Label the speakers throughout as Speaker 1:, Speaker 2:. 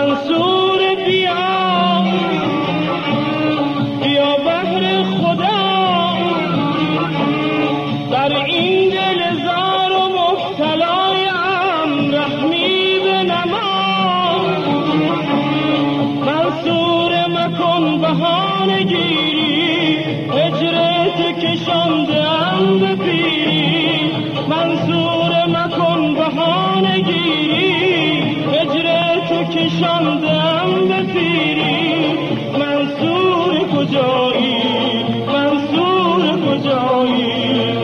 Speaker 1: منصور بیا بیا بهر خدا در این دل زار و مبتلایم رحمی بنما. منصور مکن بهانه گیری هجرت کشاندم به پیری. منصور مکن بهانه گیری هجرت کشاندم به پیری. منصور کجایی منصور کجایی؟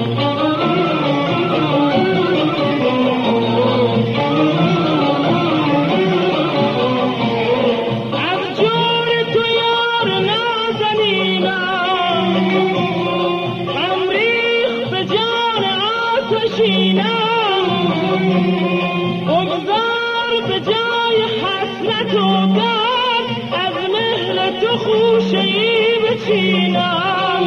Speaker 1: از جور تو یار نازنینم غم ریخت به جان آتشینم. بگذار به جای حسرت و درد از مهر تو خوشه ای بچینم.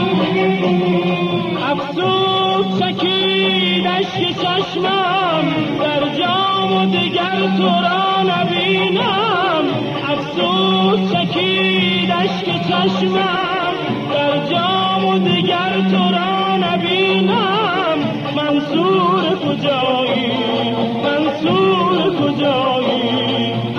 Speaker 1: افسوس چکید اشک چشمم در جام و دگر تو را نبینم. افسوس چکید اشک چشمم در جام و دگر تو را نبینم. منصور کجایی منصور کجایی؟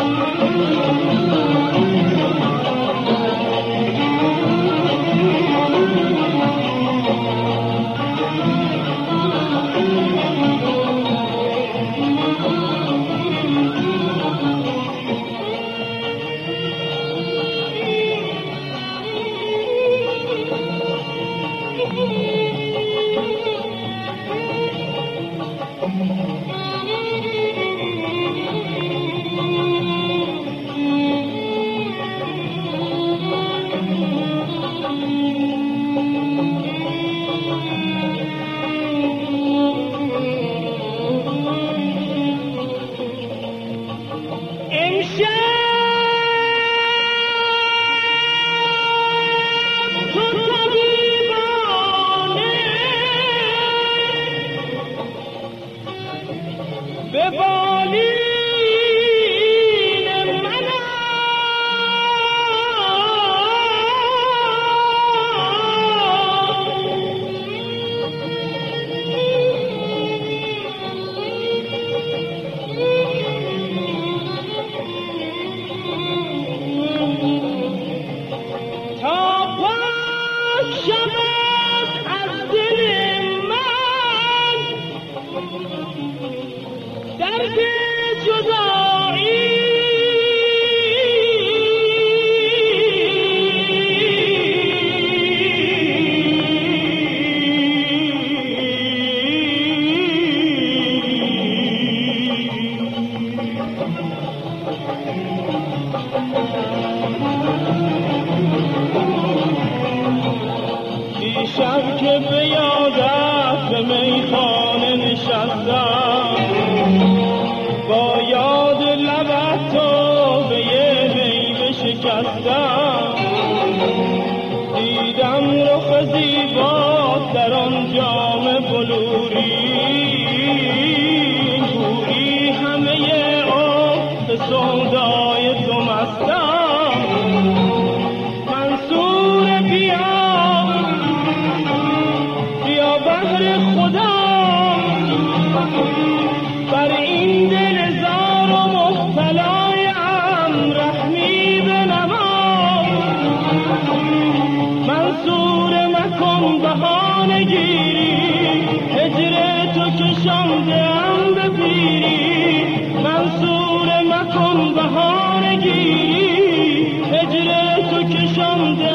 Speaker 1: شب که به یادت به میخانه نشستم با یاد لبت تو به یه میوه شکستم. دیدم رخ زیبات در آن جام بلوری گویی همه عمر به سودای تو مستم. منصور بیا بهر خدا بر این دل زار و مبتلایم رحمی بنما. منصور مکن بهانه گیری هجرت کشاندم به پیری. منصور مکن بهانه گیری هجرت کشاندم